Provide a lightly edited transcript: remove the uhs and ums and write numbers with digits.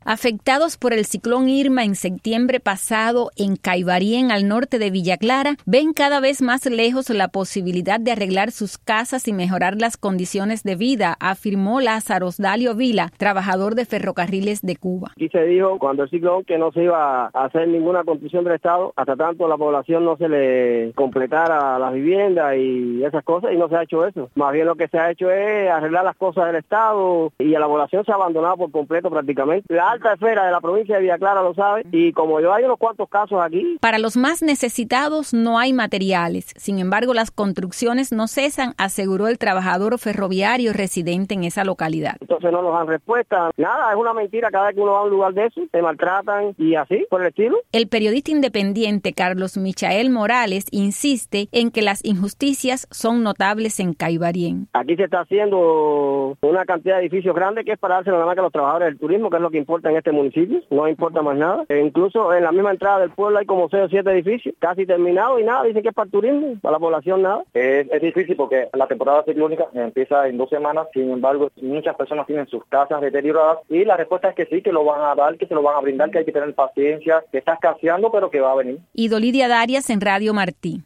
Afectados por el ciclón Irma en septiembre pasado en Caibarien, al norte de Villa Clara, ven cada vez más lejos la posibilidad de arreglar sus casas y mejorar las condiciones de vida, afirmó Lázaro Dalio Vila, trabajador de Ferrocarriles de Cuba. Aquí se dijo cuando el ciclón que no se iba a hacer ninguna construcción del Estado hasta tanto la población no se le completara las viviendas y esas cosas, y no se ha hecho eso. Más bien lo que se ha hecho es arreglar las cosas del Estado y la población se ha abandonado por completo prácticamente. La alta esfera de la provincia de Villa Clara lo sabe, y como yo hay unos cuantos casos aquí. Para los más necesitados no hay materiales, sin embargo las construcciones no cesan, aseguró el trabajador ferroviario residente en esa localidad. Entonces no nos dan respuesta, nada, es una mentira, cada vez que uno va a un lugar de eso, se maltratan y así, por el estilo. El periodista independiente Carlos Michael Morales insiste en que las injusticias son notables en Caibarien. Aquí se está haciendo una cantidad de edificios grandes que es para dárselo nada más que a los trabajadores del turismo, que es lo que importa en este municipio, no importa más nada. E incluso en la misma entrada del pueblo hay como 6 o 7 edificios, casi terminados y nada, dicen que es para el turismo, para la población nada. Es difícil porque la temporada ciclónica empieza en 2 semanas, sin embargo muchas personas tienen sus casas deterioradas y la respuesta es que sí, que lo van a dar, que se lo van a brindar, que hay que tener paciencia, que está escaseando pero que va a venir. Idolidia Darias en Radio Martí.